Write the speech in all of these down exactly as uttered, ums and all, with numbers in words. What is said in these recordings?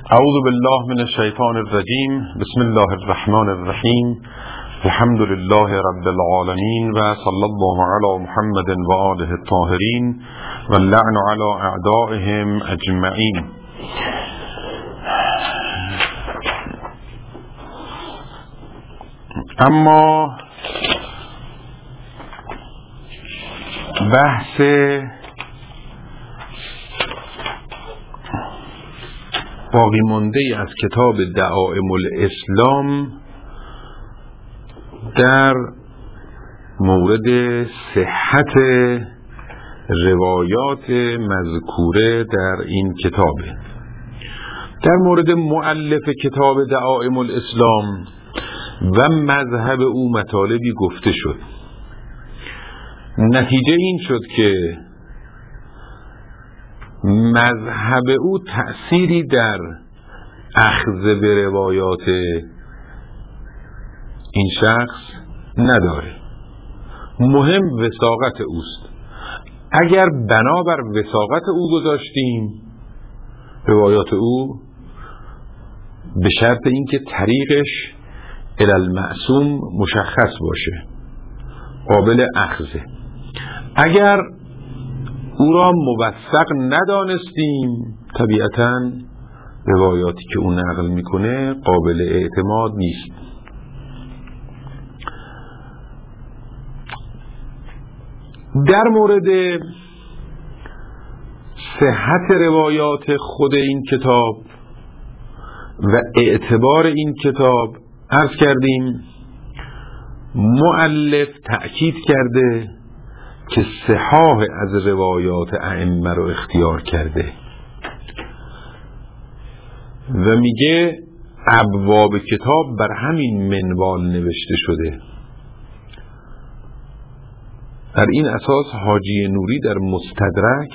اعوذ بالله من الشیطان الرجیم. بسم الله الرحمن الرحیم. الحمد لله رب العالمین و صلی الله علی محمد و آله الطاهرین و اللعن علی اعدائهم اجمعین. اما بحث باقی مانده از کتاب دعائم الاسلام در مورد صحت روایات مذکوره در این کتابه. در مورد مؤلف کتاب دعائم الاسلام و مذهب او مطالبی گفته شد. نتیجه این شد که مذهب او تأثیری در اخذ به روایات این شخص نداره. مهم وثاقت اوست. اگر بنابر وثاقت او گذاشتیم روایات او، به شرط اینکه طریقش الی المعصوم مشخص باشه، قابل اخذه. اگر او را موثق ندانستیم، طبیعتاً روایاتی که او نقل میکنه قابل اعتماد نیست. در مورد صحت روایات خود این کتاب و اعتبار این کتاب عرض کردیم مؤلف تأکید کرده که صحاح از روایات ائمه رو اختیار کرده و میگه ابواب کتاب بر همین منوال نوشته شده. در این اساس حاجی نوری در مستدرک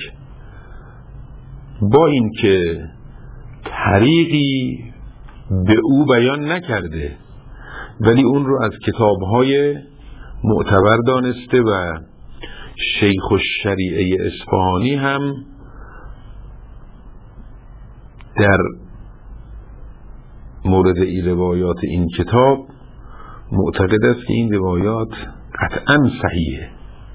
با اینکه طریقی به او بیان نکرده ولی اون رو از کتاب‌های معتبر دانسته و شیخ الشریعه اصفهانی هم در مورد این روایات این کتاب معتقد است که این روایات قطعاً صحیحه.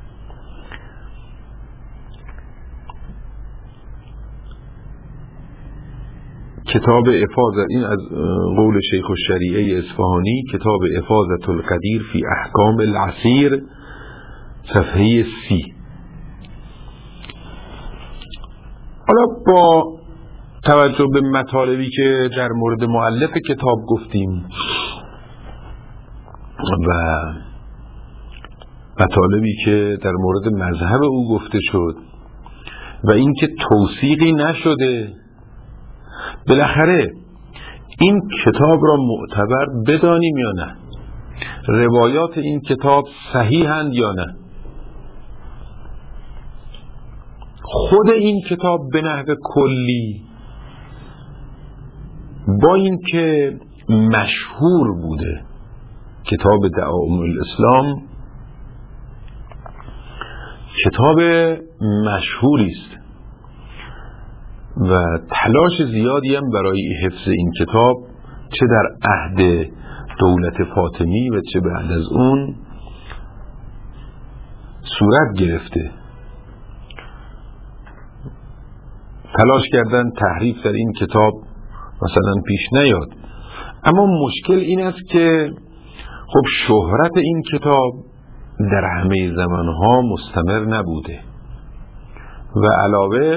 کتاب افاظه، این از قول شیخ الشریعه اصفهانی، کتاب افاظة القدیر فی احکام العسیر، صفحه سی. حالا با توجه به مطالبی که در مورد مؤلف کتاب گفتیم و مطالبی که در مورد مذهب او گفته شد و اینکه توثیقی نشده، بالاخره این کتاب را معتبر بدانیم یا نه؟ روایات این کتاب صحیحند یا نه؟ خود این کتاب به نحو کلی با اینکه مشهور بوده، کتاب دعائم الاسلام کتاب مشهوری است و تلاش زیادی هم برای حفظ این کتاب چه در عهد دولت فاطمی و چه بعد از اون صورت گرفته. تلاش کردن تحریف در این کتاب مثلا پیش نیاد. اما مشکل این است که خب شهرت این کتاب در همه زمانها مستمر نبوده و علاوه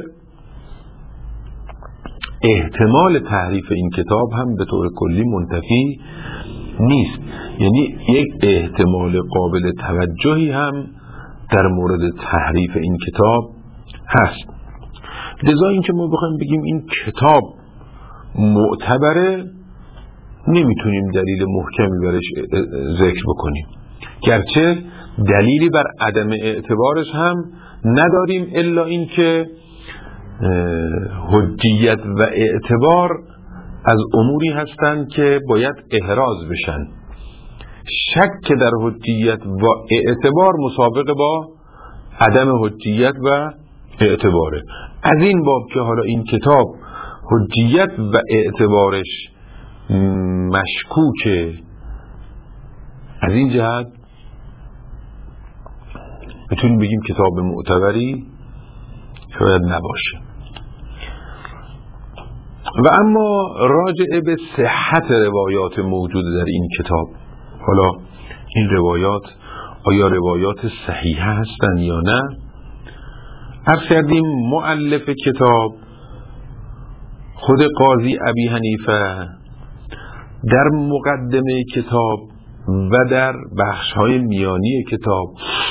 احتمال تحریف این کتاب هم به طور کلی منتفی نیست. یعنی یک احتمال قابل توجهی هم در مورد تحریف این کتاب هست. لذا این که ما بخوایم بگیم این کتاب معتبره، نمیتونیم دلیل محکمی برش ذکر بکنیم، گرچه دلیلی بر عدم اعتبارش هم نداریم الا این که حجیت و اعتبار از اموری هستند که باید احراز بشن. شک در حجیت و اعتبار مسابقه با عدم حجیت و اعتباره. از این باب که حالا این کتاب حجیت و اعتبارش مشکوکه، از این جهت میتونیم بگیم کتاب معتبری شاید نباشه. و اما راجع به صحت روایات موجود در این کتاب، حالا این روایات آیا روایات صحیحه هستند یا نه؟ عرض کردیم مؤلف کتاب خود قاضی ابی حنیفه در مقدمه کتاب و در بخش‌های میانی کتاب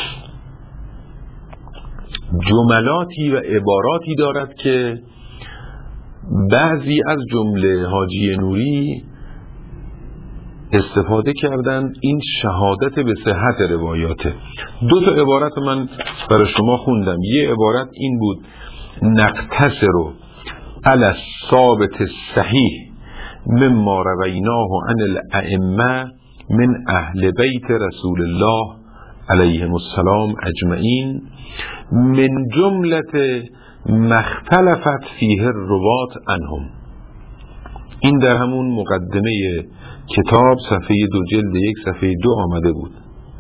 جملاتی و عباراتی دارد که بعضی از جمله حاجی نوری استفاده کردن این شهادت به صحت روایاته. دو تا عبارت من برای شما خوندم. یه عبارت این بود: نقتصر علی الثابت الصحیح مما رویناه عن الائمه من اهل بیت رسول الله علیهم السلام اجمعین من جملت مختلفت فیه الرواة عنهم. این در همون مقدمه کتاب صفحه دو جلد یک صفحه دو آمده بود.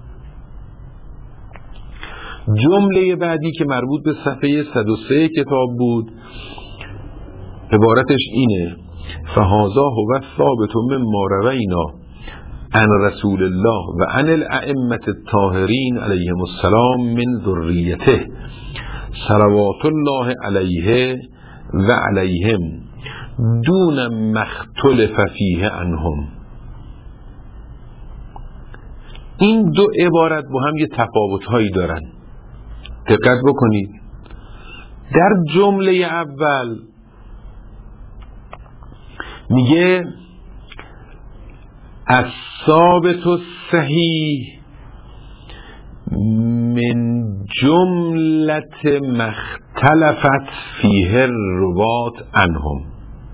جمله بعدی که مربوط به صفحه صد و سه کتاب بود عبارتش اینه: فهذا هو الثابت مما روینا عن رسول الله و عن الائمه الطاهرین علیهم السلام من ذریته صلوات الله علیه و علیهم دون مختلف فیه عنهم. این دو عبارت با هم یه تفاوت‌هایی دارن، دقت بکنید. در جمله اول میگه الثابت الصحیح من جملت مختلفت فیه الرواة عنهم.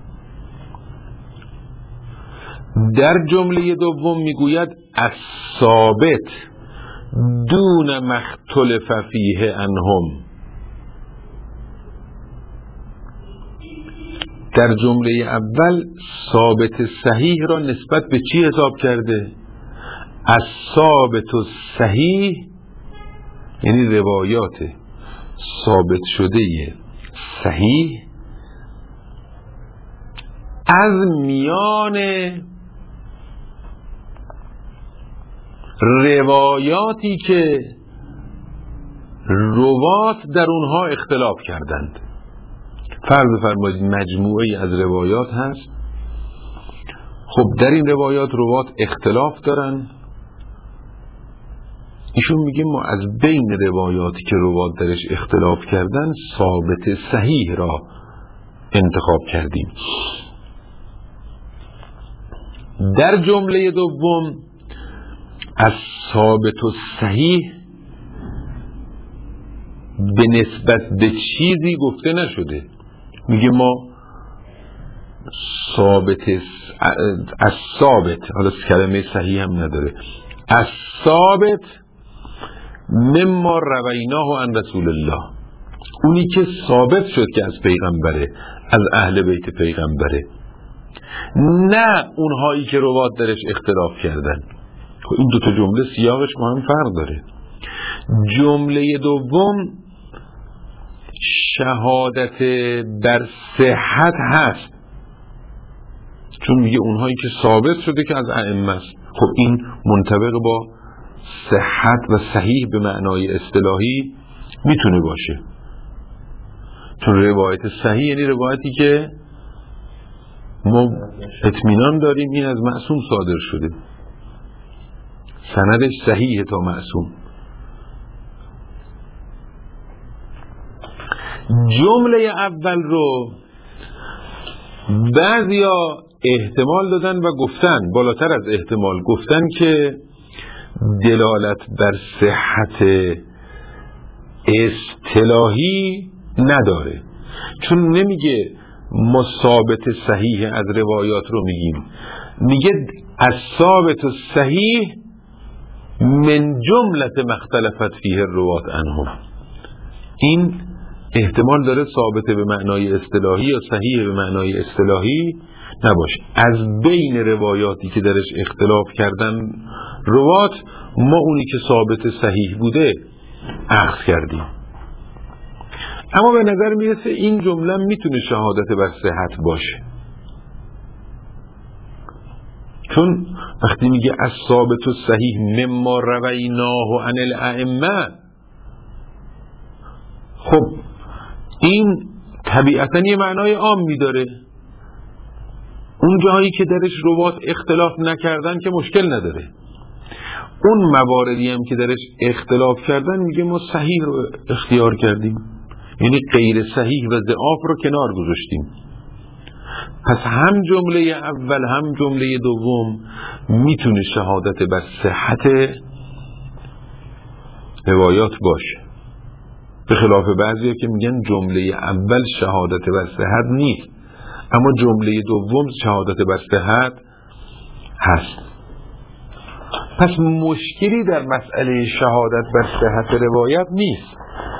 در جمله دوم میگوید الثابت دون مختلف فیه عنهم. در جمله اول ثابت صحیح را نسبت به چی حساب کرده؟ الثابت الصحیح یعنی روایات ثابت شده صحیح از میان روایاتی که روات در اونها اختلاف کردند. فرض فرمایید مجموعه‌ای از روایات هست، خب در این روایات روات اختلاف دارن، ایشون میگه ما از بین روایاتی که روات درش اختلاف کردن ثابت صحیح را انتخاب کردیم. در جمله دوم از ثابت صحیح به نسبت به چیزی گفته نشده، میگه ما ثابت از ثابت، حالا کلمه صحیح هم نداره، از ثابت مما رویناه عن رسول الله، اونی که ثابت شد که از پیغمبره، از اهل بیت پیغمبره، نه اونهایی که روات درش اختلاف کردن. این دو تا جمله سیاقش با هم فرق داره. جمله دوم شهادت بر صحت هست، چون میگه اونهایی که ثابت شده که از ائمه است. خب این منطبق با صحت و صحیح به معنای اصطلاحی میتونه باشه، چون روایت صحیح یعنی روایتی که ما اطمینان داریم این از معصوم صادر شده، سندش صحیحه تا معصوم. جمله اول رو بعضیا احتمال دادن و گفتن، بالاتر از احتمال گفتن که دلالت بر صحت اصطلاحی نداره، چون نمیگه ما ثابت صحیح از روایات رو میگیم، میگه از ثابت صحیح من جملت مختلفت فیه الرواة عنهم. این احتمال داره ثابت به معنای اصطلاحی یا صحیح به معنای اصطلاحی نباشه. از بین روایاتی که درش اختلاف کردن روات، ما اونی که ثابت صحیح بوده اخذ کردیم. اما به نظر میرسه این جمله میتونه شهادت بر صحت باشه، چون وقتی میگه از ثابت و صحیح مما رویناه عن الائمه، خب این طبیعتاً یه معنای عام میداره. اون جایی که درش روات اختلاف نکردن که مشکل نداره. اون مواردی هم که درش اختلاف کردن میگه ما صحیح رو اختیار کردیم، یعنی غیر صحیح و ضعاف رو کنار گذاشتیم. پس هم جمله اول هم جمله دوم میتونه شهادت بر صحت روایات باشه، به خلاف بعضی که میگن جمله اول شهادت بر صحت نیست اما جمله دوم شهادت بر صحت هست. پس مشکلی در مسئله شهادت بر صحت روایت نیست.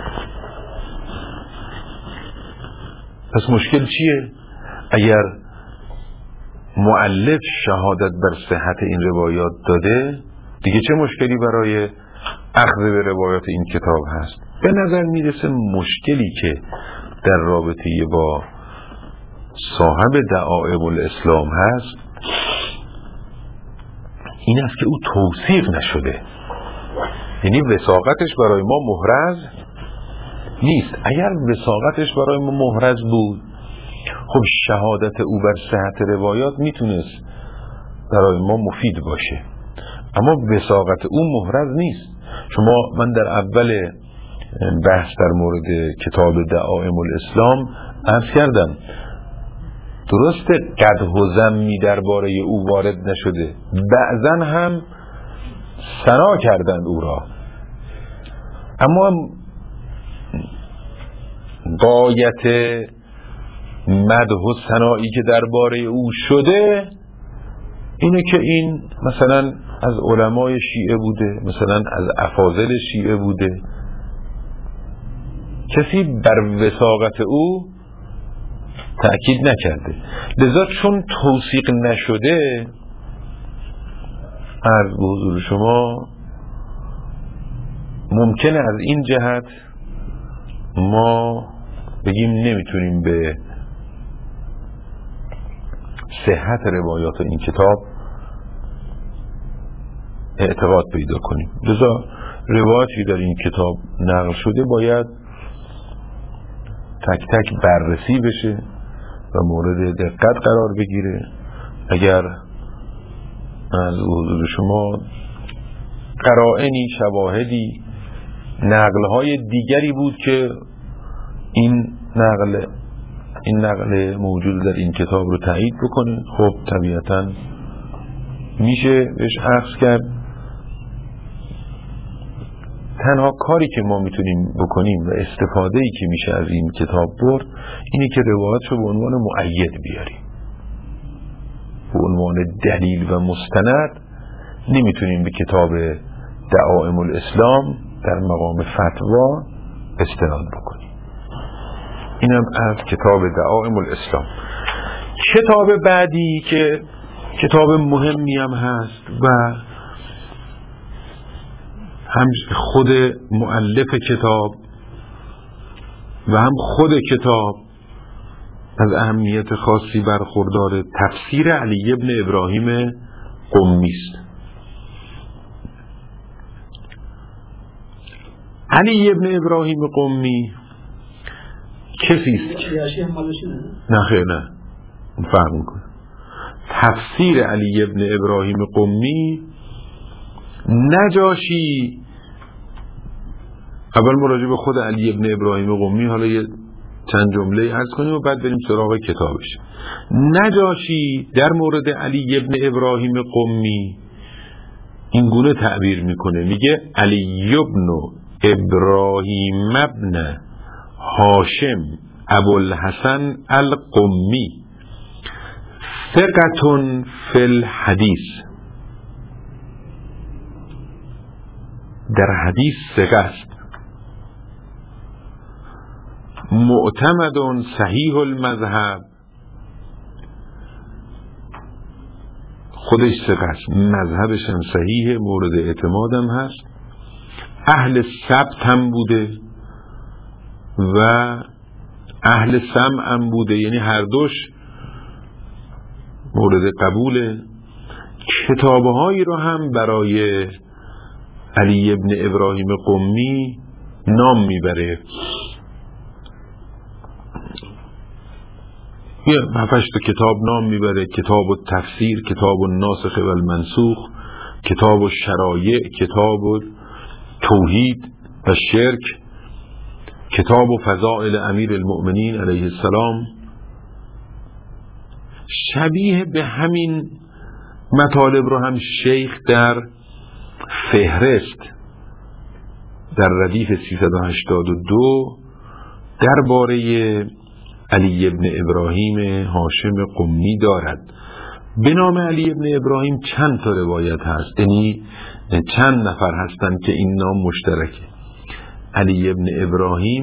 پس مشکل چیه؟ اگر مؤلف شهادت بر صحت این روایات داده، دیگه چه مشکلی برای اخذ به روایات این کتاب هست؟ به نظر میرسه مشکلی که در رابطه با صاحب دعائم الاسلام هست این است که او توثیق نشده، یعنی وثاقتش برای ما محرز نیست. اگر وثاقتش برای ما محرز بود، خب شهادت او بر صحت روایات میتونست برای ما مفید باشه، اما وثاقت او محرز نیست. شما من در اول بحث در مورد کتاب دعائم الاسلام عرض کردم درسته قدح و ذمی درباره او وارد نشده، بعضن هم ثنا کردند او را، اما غایت مدح و ثنایی که درباره او شده اینه که این مثلا از علمای شیعه بوده، مثلا از افاضل شیعه بوده. کسی بر وثاقت او تأکید نکرده، لذا چون توثیق نشده عرض به حضور شما ممکنه از این جهت ما بگیم نمیتونیم به صحت روایات این کتاب اعتقاد پیدا کنیم. لذا روایاتی در این کتاب نقل شده باید تک تک بررسی بشه و مورد دقت قرار بگیره. اگر از حضور شما قرائنی، شواهدی، نقل‌های دیگری بود که این نقل این نقل موجود در این کتاب رو تایید بکنه، خب طبیعتاً میشه بهش اخذ کرد. تنها کاری که ما میتونیم بکنیم و استفاده‌ای که میشه از این کتاب برد اینه که روایت رو به عنوان مؤید بیاریم، به عنوان دلیل و مستند. نمیتونیم به کتاب دعائم الاسلام در مقام فتوا استناد بکنیم. اینم از کتاب دعائم الاسلام. کتاب بعدی که کتاب مهمی هم هست و هم خود مؤلف کتاب و هم خود کتاب از اهمیت خاصی برخوردار، تفسیر علی ابن ابراهیم قمی است. علی ابن ابراهیم قمی کسی است؟ نه خیر نه فرق میکنه. تفسیر علی ابن ابراهیم قمی نجاشی، اول مراجعه به خود علی ابن ابراهیم قمی، حالا یه چند جمله عرض کنیم و بعد بریم سراغ کتابش. نجاشی در مورد علی ابن ابراهیم قمی این گونه تعبیر میکنه، میگه علی ابن ابراهیم ابن هاشم ابوالحسن القمی ثقة فی الحدیث، در حدیث ثقه است. معتمد صحیح المذهب، خودش ثقه، مذهبش هم صحیح، مورد اعتمادم هست، اهل ثبت هم بوده و اهل سمع هم بوده، یعنی هر دوش مورد قبوله. کتابهایی رو هم برای علی ابن ابراهیم قمی نام میبره، یه هفتش تا کتاب نام میبره: کتاب التفسیر، کتاب الناسخ و المنسوخ، کتاب الشرایع، کتاب توحید و شرک، کتاب فضائل امیر المؤمنین علیه السلام. شبیه به همین مطالب رو هم شیخ در فهرست در ردیف سیصد و هشتاد و دو درباره علی ابن ابراهیم هاشم قمی دارد. به نام علی ابن ابراهیم چند تا روایت هست، یعنی چند نفر هستند که این نام مشترکه. علی ابن ابراهیم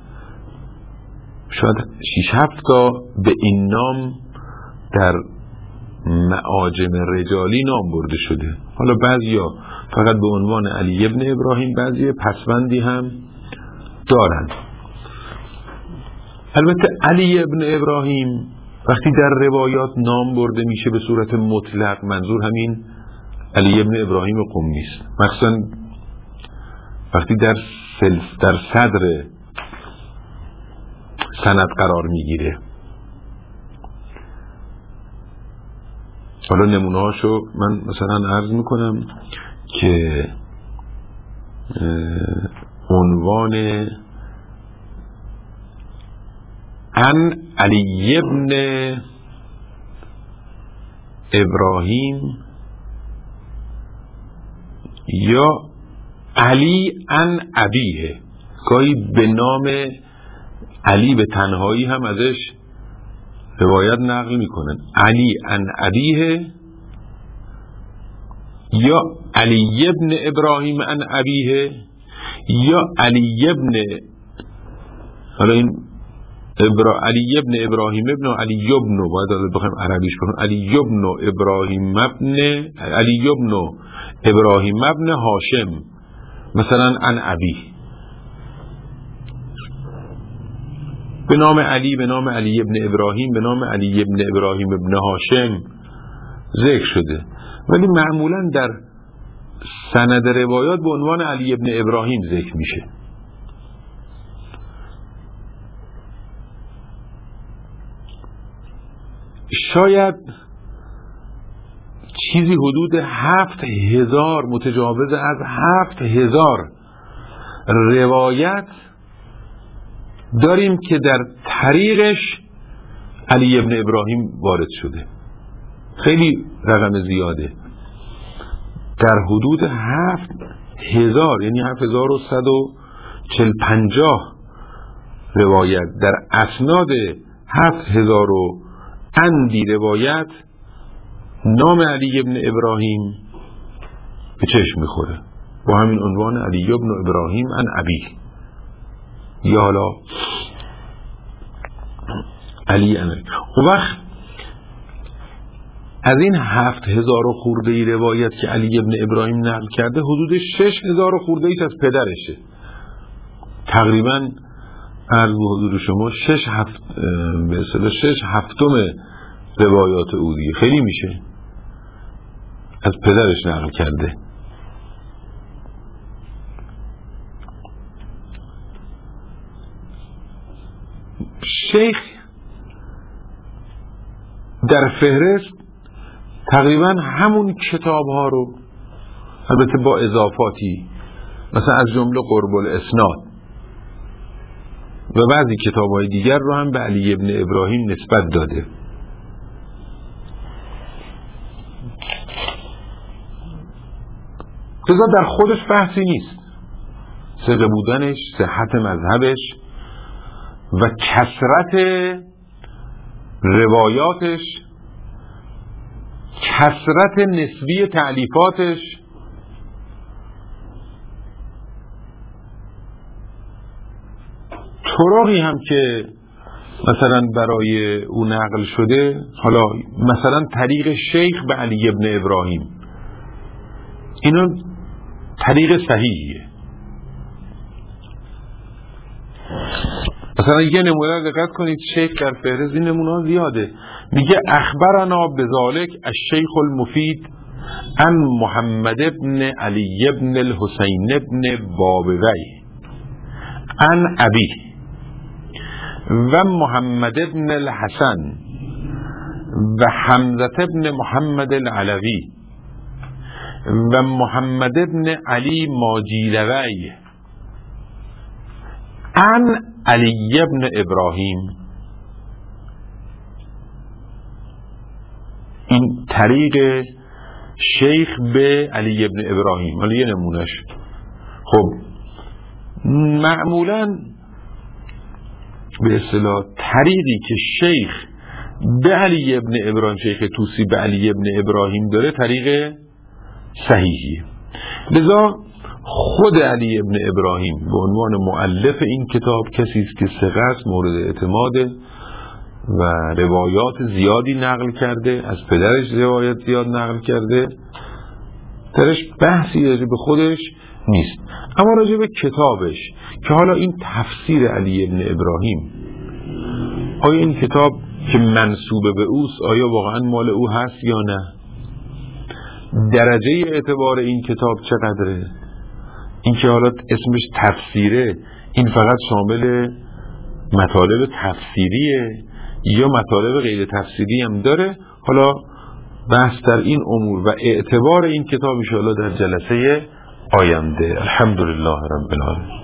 شاید شش هفت تا به این نام در معاجم رجالی نام برده شده. حالا بعضیا فقط به عنوان علی ابن ابراهیم، بعضی پسوندی هم دارند. البته علی ابن ابراهیم وقتی در روایات نام برده میشه به صورت مطلق، منظور همین علی ابن ابراهیم قمی است. مخصوصا وقتی در سلف در صدر سند قرار میگیره. حالا نمونه هاشو من مثلا عرض میکنم که عنوان عن علی ابن ابراهیم یا علی عن ابیه، گاهی به نام علی به تنهایی هم ازش روایت نقل میکنن: علی عن ابیه یا علی ابن ابراهیم عن ابیه یا علی ابن، حالا این ابرا... علی ابن ابراهیم ابن علی ابن، باید بخوایم عربیش بکنیم: علی ابن ابراهیم ابن علی ابن ابراهیم ابن هاشم مثلا عن ابی، به نام علی، به نام علی ابن ابراهیم، به نام علی ابن ابراهیم ابن هاشم ذکر شده، ولی معمولا در سند روایات به عنوان علی ابن ابراهیم ذکر میشه. شاید چیزی حدود هفت هزار، متجاوز از هفت هزار روایت داریم که در طریقش علی ابن ابراهیم وارد شده. خیلی رقم زیاده، در حدود هفت هزار، یعنی هفت هزار و صد و چل پنجاه روایت در اسناد هفت هزار و اندی روایت نام علی ابن ابراهیم به چشم میخوره با همین عنوان علی ابن ابراهیم عن ابی، یا حالا علی عن ابی. اون وقت از این هفت هزار و خورده ای روایت که علی ابن ابراهیم نقل کرده، حدود شش هزار و خورده ایش از پدرشه. تقریبا عرض به حضور شما شش هفت به اصطلاح شش هفتم روایات او دیگه، خیلی میشه، از پدرش نقل کرده. شیخ در فهرست تقریبا همون کتاب ها رو، البته با اضافاتی، مثلا از جمله قرب الاسناد و بعضی کتاب های دیگر رو هم به علی ابن ابراهیم نسبت داده. لذا در خودش بحثی نیست، ثقه بودنش، صحت مذهبش و کثرت روایاتش، کثرت نسبی تألیفاتش، طرقی هم که مثلا برای او نقل شده، حالا مثلا طریق شیخ به علی ابن ابراهیم، اینا طریق صحیحیه. مثلا یه نمونه دقت کنید، شیخ در فهرست این نمونه زیاده، میگه اخبرنا بذالک الشیخ المفید ان محمد ابن علی ابن الحسین ابن بابوی ان ابی و محمد ابن الحسن و حمزه ابن محمد العلوی و محمد ابن علی ماجیلوی ان علی ابن ابراهیم. این طریق شیخ به علی ابن ابراهیم. حالا یه نمونهش، خب معمولا به اصطلاح طریقی که شیخ به علی ابن ابراهیم، شیخ طوسی به علی ابن ابراهیم داره، طریق صحیحیه. لذا خود علی ابن ابراهیم به عنوان مؤلف این کتاب کسی است که ثقه است، مورد اعتماده و روایات زیادی نقل کرده، از پدرش روایت زیاد نقل کرده، درش بحثی راجع به خودش نیست. اما راجع به کتابش که حالا این تفسیر علی ابن ابراهیم، آیا این کتاب که منسوب به اوست آیا واقعا مال او هست یا نه؟ درجه اعتبار این کتاب چقدره؟ این که حالا اسمش تفسیره، این فقط شامل مطالب تفسیریه یا مطالب غیر تفسیری هم داره؟ حالا بحث در این امور و اعتبار این کتاب ان شاء الله در جلسه آینده. الحمدلله رب العالمین.